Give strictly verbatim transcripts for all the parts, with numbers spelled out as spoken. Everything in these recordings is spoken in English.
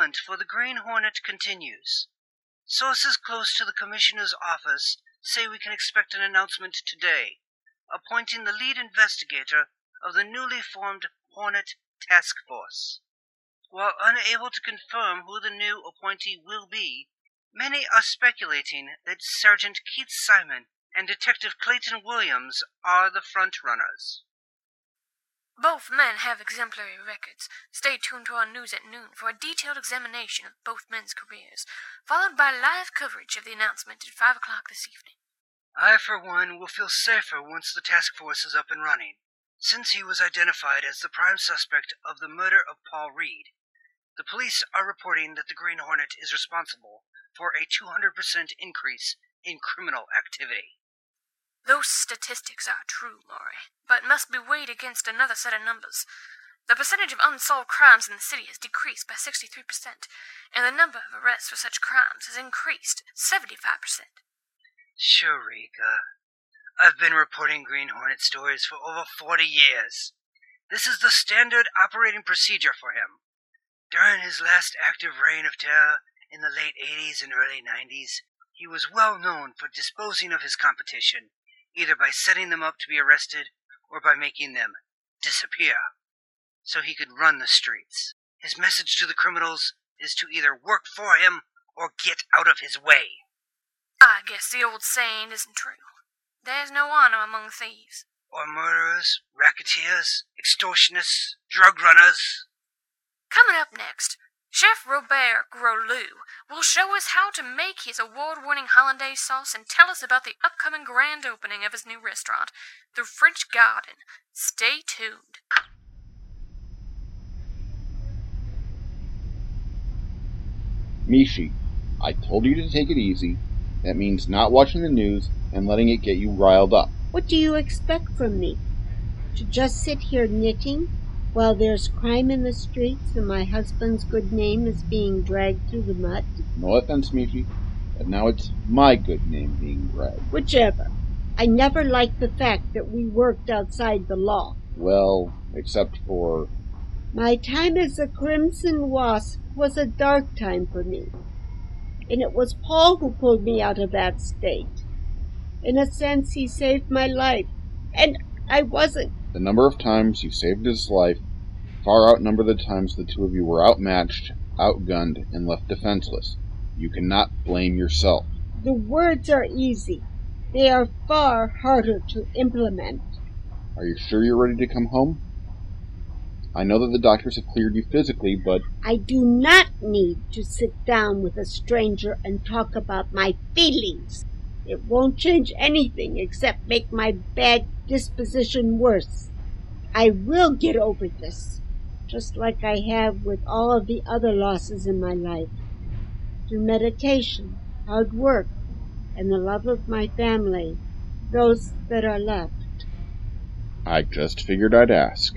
hunt for the Green Hornet continues. Sources close to the Commissioner's office say we can expect an announcement today, appointing the lead investigator of the newly formed Hornet Task Force. While unable to confirm who the new appointee will be, many are speculating that Sergeant Keith Simon and Detective Clayton Williams are the front-runners. Both men have exemplary records. Stay tuned to our news at noon for a detailed examination of both men's careers, followed by live coverage of the announcement at five o'clock this evening. I, for one, will feel safer once the task force is up and running, since he was identified as the prime suspect of the murder of Paul Reed. The police are reporting that the Green Hornet is responsible for a two hundred percent increase in criminal activity. Those statistics are true, Maury, but must be weighed against another set of numbers. The percentage of unsolved crimes in the city has decreased by sixty-three percent, and the number of arrests for such crimes has increased seventy-five percent. Sure, Rika. I've been reporting Green Hornet stories for over forty years. This is the standard operating procedure for him. During his last active reign of terror in the late eighties and early nineties, he was well known for disposing of his competition, either by setting them up to be arrested or by making them disappear, so he could run the streets. His message to the criminals is to either work for him or get out of his way. I guess the old saying isn't true. There's no honor among thieves. Or murderers, racketeers, extortionists, drug runners. Coming up next, Chef Robert Grolou will show us how to make his award-winning hollandaise sauce and tell us about the upcoming grand opening of his new restaurant, The French Garden. Stay tuned. Mishi, I told you to take it easy. That means not watching the news and letting it get you riled up. What do you expect from me? To just sit here knitting while there's crime in the streets and my husband's good name is being dragged through the mud? No offense, Mishi, but now it's my good name being dragged. Whichever. I never liked the fact that we worked outside the law. Well, except for... My time as a Crimson Wasp was a dark time for me. And it was Paul who pulled me out of that state. In a sense, he saved my life. And I wasn't. The number of times you saved his life far outnumber the times the two of you were outmatched, outgunned, and left defenseless. You cannot blame yourself. The words are easy. They are far harder to implement. Are you sure you're ready to come home? I know that the doctors have cleared you physically, but... I do not need to sit down with a stranger and talk about my feelings. It won't change anything except make my bad disposition worse. I will get over this, just like I have with all of the other losses in my life. Through meditation, hard work, and the love of my family, those that are left. I just figured I'd ask.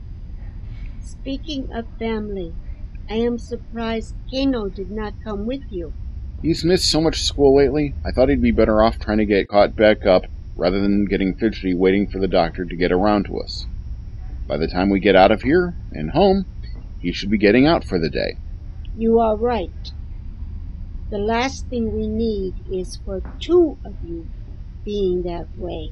Speaking of family, I am surprised Kano did not come with you. He's missed so much school lately, I thought he'd be better off trying to get caught back up rather than getting fidgety waiting for the doctor to get around to us. By the time we get out of here and home, he should be getting out for the day. You are right. The last thing we need is for two of you being that way.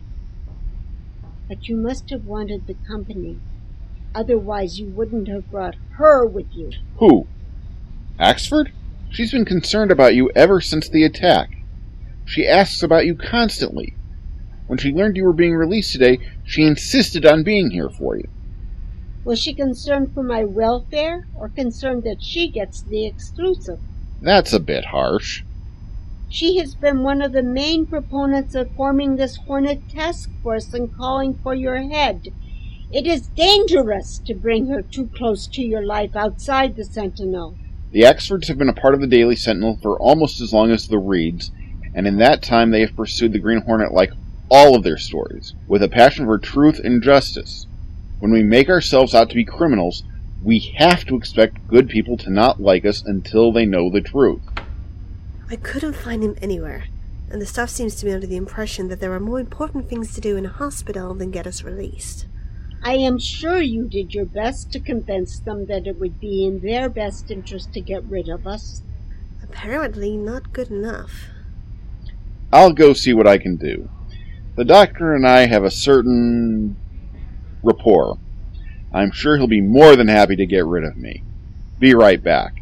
But you must have wanted the company. Otherwise you wouldn't have brought her with you. Who? Axford? She's been concerned about you ever since the attack. She asks about you constantly. When she learned you were being released today, she insisted on being here for you. Was she concerned for my welfare, or concerned that she gets the exclusive? That's a bit harsh. She has been one of the main proponents of forming this Hornet Task Force and calling for your head. It is dangerous to bring her too close to your life outside the Sentinel. The Axfords have been a part of the Daily Sentinel for almost as long as the Reeds, and in that time they have pursued the Green Hornet like all of their stories, with a passion for truth and justice. When we make ourselves out to be criminals, we have to expect good people to not like us until they know the truth. I couldn't find him anywhere, and the staff seems to be under the impression that there are more important things to do in a hospital than get us released. I am sure you did your best to convince them that it would be in their best interest to get rid of us. Apparently not good enough. I'll go see what I can do. The doctor and I have a certain rapport. I'm sure he'll be more than happy to get rid of me. Be right back.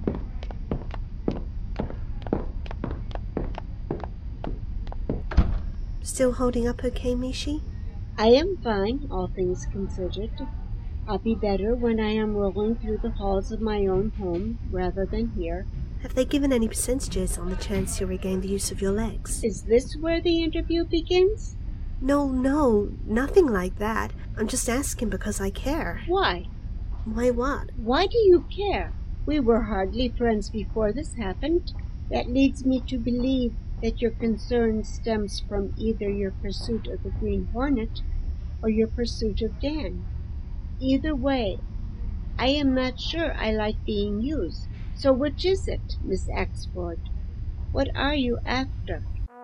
Still holding up okay, Mishi? I am fine, all things considered. I'll be better when I am rolling through the halls of my own home rather than here. Have they given any percentages on the chance you'll regain the use of your legs? Is this where the interview begins? No, no, nothing like that. I'm just asking because I care. Why? Why what? Why do you care? We were hardly friends before this happened. That leads me to believe that your concern stems from either your pursuit of the Green Hornet or your pursuit of Dan. Either way, I am not sure I like being used. So which is it, Miss Axford? What are you after?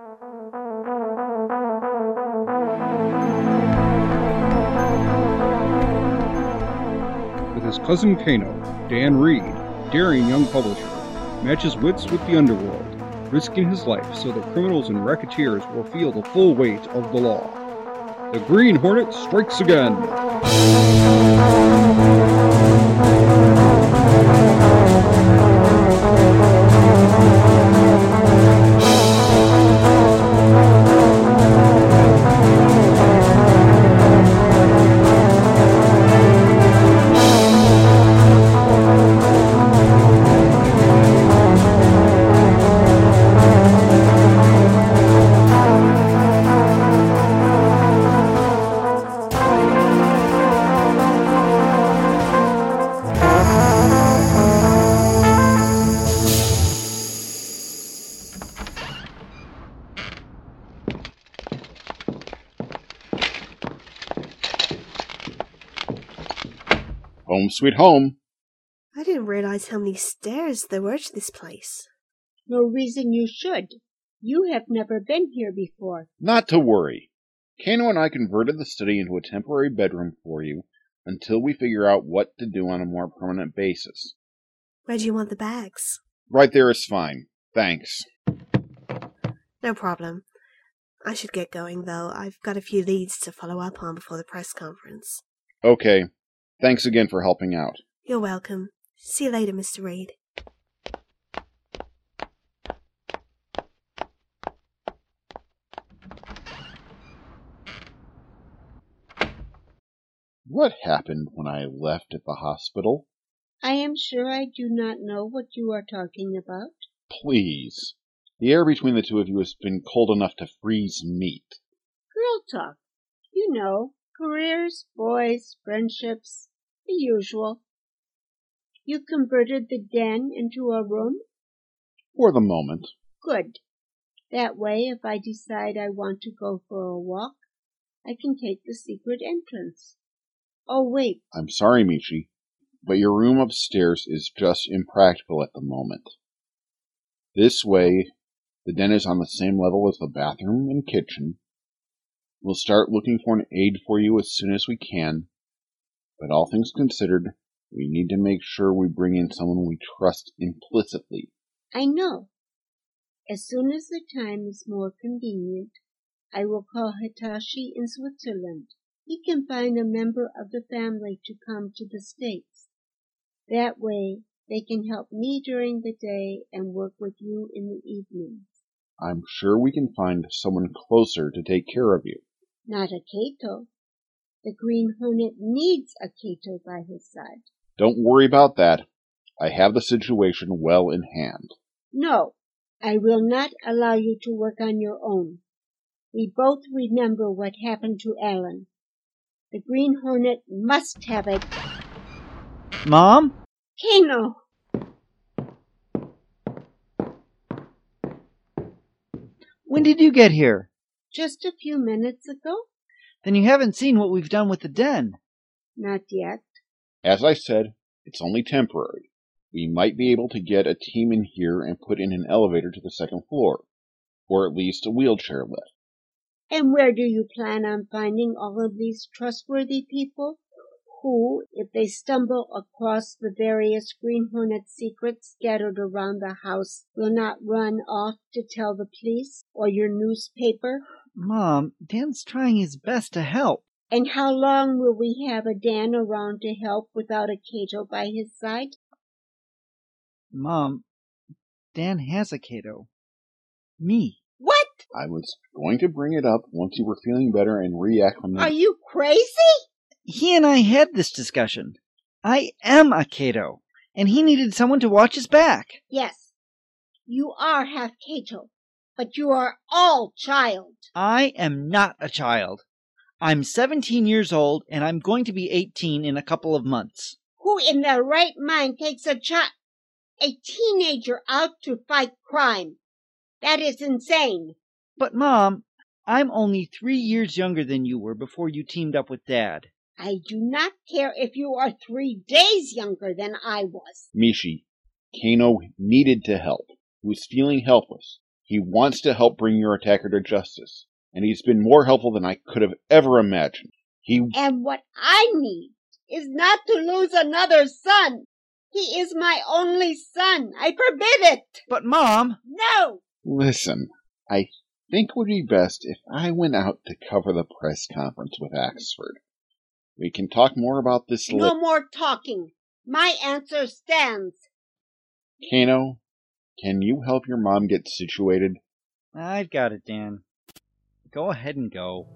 With his cousin Kano, Dan Reed, daring young publisher, matches wits with the underworld, risking his life so that criminals and racketeers will feel the full weight of the law. The Green Hornet strikes again! Home sweet home. I didn't realize how many stairs there were to this place. No reason you should. You have never been here before. Not to worry. Kano and I converted the study into a temporary bedroom for you until we figure out what to do on a more permanent basis. Where do you want the bags? Right there is fine. Thanks. No problem. I should get going, though. I've got a few leads to follow up on before the press conference. Okay. Thanks again for helping out. You're welcome. See you later, Mister Reed. What happened when I left at the hospital? I am sure I do not know what you are talking about. Please. The air between the two of you has been cold enough to freeze meat. Girl talk. You know, careers, boys, friendships, the usual. You converted the den into a room? For the moment. Good. That way, if I decide I want to go for a walk, I can take the secret entrance. Oh, wait. I'm sorry, Michi, but your room upstairs is just impractical at the moment. This way, the den is on the same level as the bathroom and kitchen. We'll start looking for an aide for you as soon as we can, but all things considered, we need to make sure we bring in someone we trust implicitly. I know. As soon as the time is more convenient, I will call Hitachi in Switzerland. He can find a member of the family to come to the States. That way, they can help me during the day and work with you in the evenings. I'm sure we can find someone closer to take care of you. Not a Kato. The Green Hornet needs a Kato by his side. Don't worry about that. I have the situation well in hand. No, I will not allow you to work on your own. We both remember what happened to Alan. The Green Hornet must have it. Mom? Kano! When did you get here? Just a few minutes ago? Then you haven't seen what we've done with the den. Not yet. As I said, it's only temporary. We might be able to get a team in here and put in an elevator to the second floor, or at least a wheelchair lift. And where do you plan on finding all of these trustworthy people who, if they stumble across the various Green Hornet secrets scattered around the house, will not run off to tell the police or your newspaper? Mom, Dan's trying his best to help. And how long will we have a Dan around to help without a Cato by his side? Mom, Dan has a Cato. Me. What? I was going to bring it up once you were feeling better and reacclimated. Are you crazy? He and I had this discussion. I am a Cato, and he needed someone to watch his back. Yes, you are half Cato, but you are all child. I am not a child. I'm seventeen years old, and I'm going to be eighteen in a couple of months. Who in their right mind takes a child, a teenager out to fight crime? That is insane. But, Mom, I'm only three years younger than you were before you teamed up with Dad. I do not care if you are three days younger than I was. Mishi, Kano needed to help. He was feeling helpless. He wants to help bring your attacker to justice, and he's been more helpful than I could have ever imagined. He And what I need is not to lose another son. He is my only son. I forbid it. But, Mom... No. Listen, I think it would be best if I went out to cover the press conference with Axford. We can talk more about this later. No more talking. My answer stands. Kano, can you help your mom get situated? I've got it, Dan. Go ahead and go.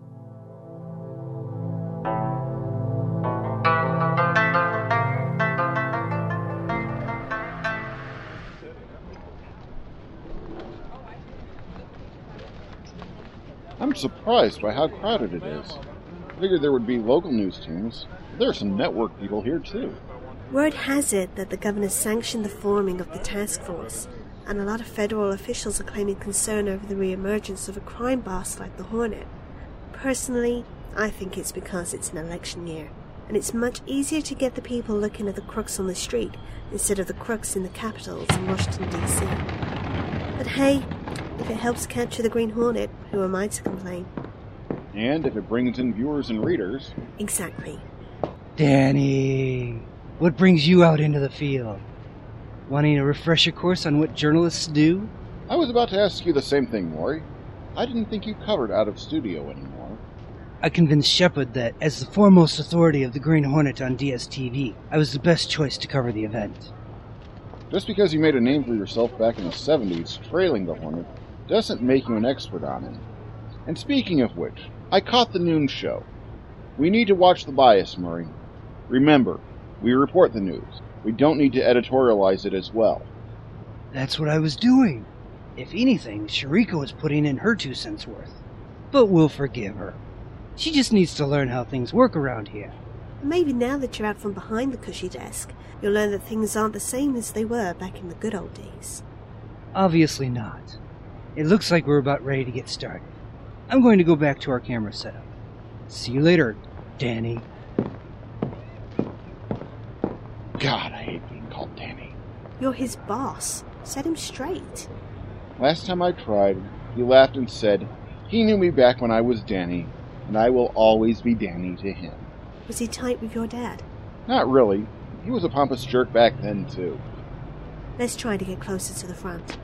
I'm surprised by how crowded it is. I figured there would be local news teams. There are some network people here, too. Word has it that the governor sanctioned the forming of the task force, and a lot of federal officials are claiming concern over the re-emergence of a crime boss like the Hornet. Personally, I think it's because it's an election year, and it's much easier to get the people looking at the crooks on the street instead of the crooks in the capitals in Washington, D C But hey, if it helps capture the Green Hornet, who am I to complain? And if it brings in viewers and readers. Exactly. Danny, what brings you out into the field? Wanting a refresher course on what journalists do? I was about to ask you the same thing, Maury. I didn't think you covered out of studio anymore. I convinced Shepard that, as the foremost authority of the Green Hornet on D S T V, I was the best choice to cover the event. Just because you made a name for yourself back in the seventies trailing the Hornet doesn't make you an expert on him. And speaking of which, I caught the noon show. We need to watch the bias, Murray. Remember, we report the news. We don't need to editorialize it as well. That's what I was doing. If anything, Sharika was putting in her two cents worth. But we'll forgive her. She just needs to learn how things work around here. Maybe now that you're out from behind the cushy desk, you'll learn that things aren't the same as they were back in the good old days. Obviously not. It looks like we're about ready to get started. I'm going to go back to our camera setup. See you later, Danny. God, I hate being called Danny. You're his boss. Set him straight. Last time I tried, he laughed and said, he knew me back when I was Danny, and I will always be Danny to him. Was he tight with your dad? Not really. He was a pompous jerk back then, too. Let's try to get closer to the front.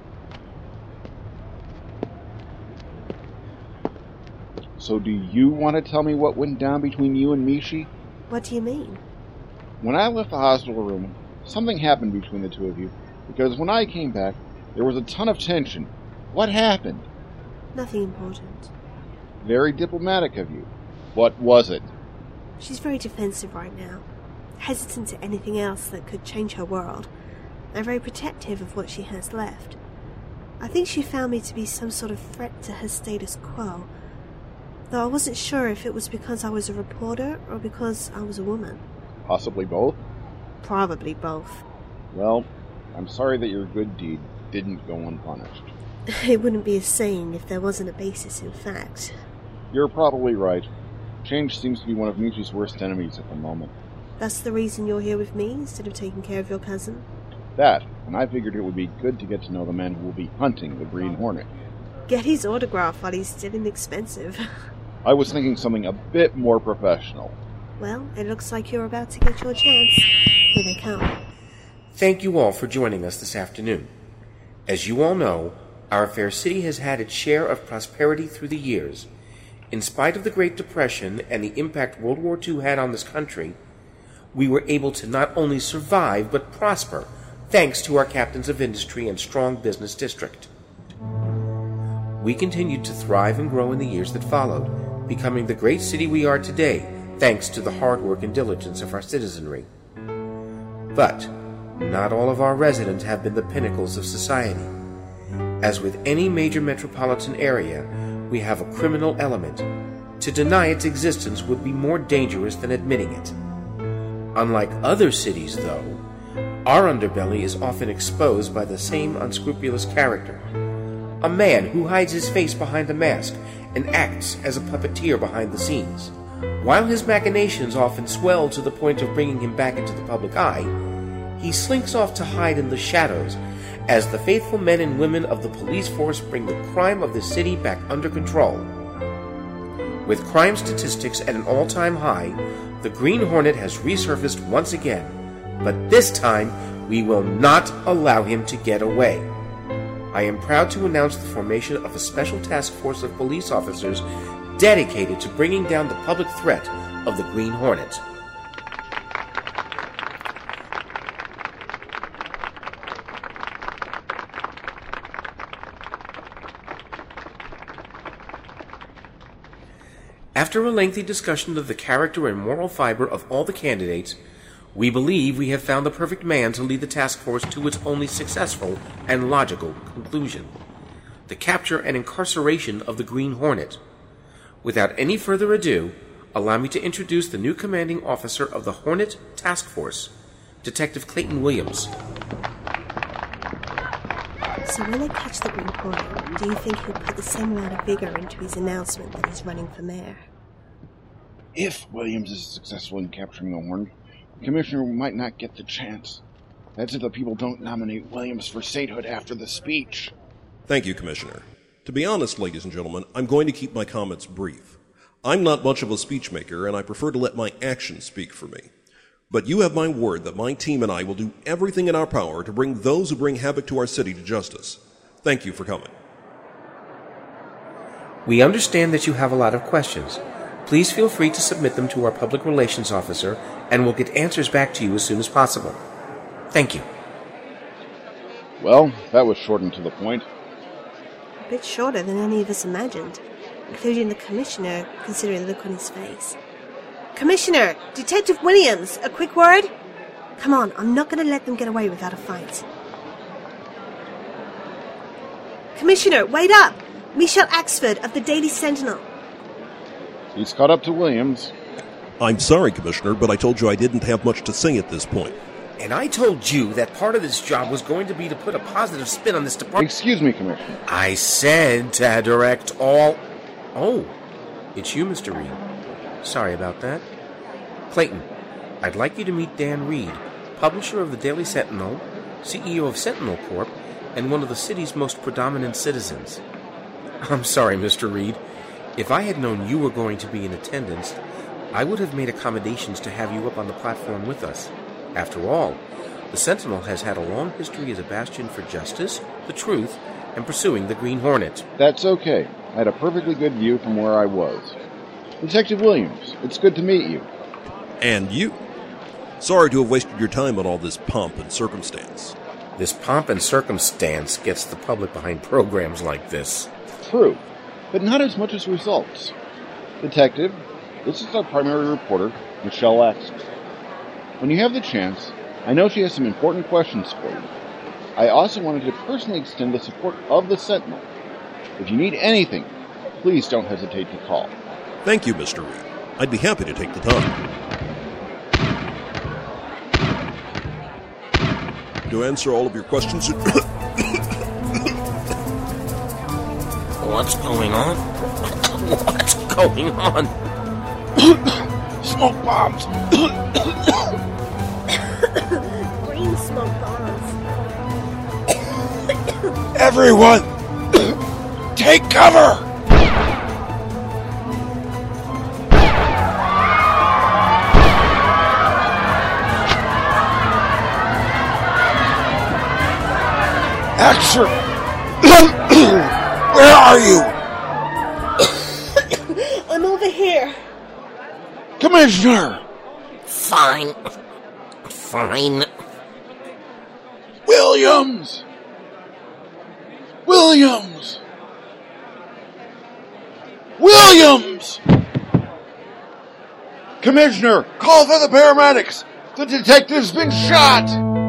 So do you want to tell me what went down between you and Mishi? What do you mean? When I left the hospital room, something happened between the two of you, because when I came back, there was a ton of tension. What happened? Nothing important. Very diplomatic of you. What was it? She's very defensive right now, hesitant to anything else that could change her world, and very protective of what she has left. I think she found me to be some sort of threat to her status quo, though I wasn't sure if it was because I was a reporter or because I was a woman. Possibly both? Probably both. Well, I'm sorry that your good deed didn't go unpunished. It wouldn't be a saying if there wasn't a basis in fact. You're probably right. Change seems to be one of Mishi's worst enemies at the moment. That's the reason you're here with me instead of taking care of your cousin? That, and I figured it would be good to get to know the man who will be hunting the Green Hornet. Get his autograph while he's still inexpensive. I was thinking something a bit more professional. Well, it looks like you're about to get your chance. Here they come. Thank you all for joining us this afternoon. As you all know, our fair city has had its share of prosperity through the years. In spite of the Great Depression and the impact World War Two had on this country, we were able to not only survive but prosper, thanks to our captains of industry and strong business district. We continued to thrive and grow in the years that followed, becoming the great city we are today, thanks to the hard work and diligence of our citizenry. But not all of our residents have been the pinnacles of society. As with any major metropolitan area, we have a criminal element. To deny its existence would be more dangerous than admitting it. Unlike other cities, though, our underbelly is often exposed by the same unscrupulous character. A man who hides his face behind a mask and acts as a puppeteer behind the scenes. While his machinations often swell to the point of bringing him back into the public eye, he slinks off to hide in the shadows as the faithful men and women of the police force bring the crime of the city back under control. With crime statistics at an all-time high, the Green Hornet has resurfaced once again, but this time we will not allow him to get away. I am proud to announce the formation of a special task force of police officers dedicated to bringing down the public threat of the Green Hornet. After a lengthy discussion of the character and moral fiber of all the candidates, we believe we have found the perfect man to lead the task force to its only successful and logical conclusion: the capture and incarceration of the Green Hornet. Without any further ado, allow me to introduce the new commanding officer of the Hornet Task Force, Detective Clayton Williams. So when they catch the Green Hornet, do you think he'll put the same amount of vigor into his announcement that he's running for mayor? If Williams is successful in capturing the Hornet, the commissioner might not get the chance. That's if the people don't nominate Williams for statehood after the speech. Thank you, Commissioner. To be honest, ladies and gentlemen, I'm going to keep my comments brief. I'm not much of a speechmaker, and I prefer to let my actions speak for me. But you have my word that my team and I will do everything in our power to bring those who bring havoc to our city to justice. Thank you for coming. We understand that you have a lot of questions. Please feel free to submit them to our public relations officer, and we'll get answers back to you as soon as possible. Thank you. Well, that was short and to the point. A bit shorter than any of us imagined, including the commissioner, considering the look on his face. Commissioner! Detective Williams! A quick word? Come on, I'm not going to let them get away without a fight. Commissioner, wait up! Michelle Axford of the Daily Sentinel. He's caught up to Williams. I'm sorry, Commissioner, but I told you I didn't have much to say at this point. And I told you that part of this job was going to be to put a positive spin on this department. Excuse me, Commissioner. I said to direct all... Oh, it's you, Mister Reed. Sorry about that. Clayton, I'd like you to meet Dan Reed, publisher of the Daily Sentinel, C E O of Sentinel Corp, and one of the city's most predominant citizens. I'm sorry, Mister Reed. If I had known you were going to be in attendance, I would have made accommodations to have you up on the platform with us. After all, the Sentinel has had a long history as a bastion for justice, the truth, and pursuing the Green Hornet. That's okay. I had a perfectly good view from where I was. Detective Williams, it's good to meet you. And you. Sorry to have wasted your time on all this pomp and circumstance. This pomp and circumstance gets the public behind programs like this. True, but not as much as results. Detective, this is our primary reporter, Michelle Axford. When you have the chance, I know she has some important questions for you. I also wanted to personally extend the support of the Sentinel. If you need anything, please don't hesitate to call. Thank you, Mister Reed. I'd be happy to take the time. To answer all of your questions... What's going on? What's going on? Smoke bombs! Green smoke bombs. Everyone! Take cover! Action! Where are you? I'm over here. Commissioner! Fine. Fine. Williams! Williams! Williams! Commissioner, call for the paramedics! The detective's been shot!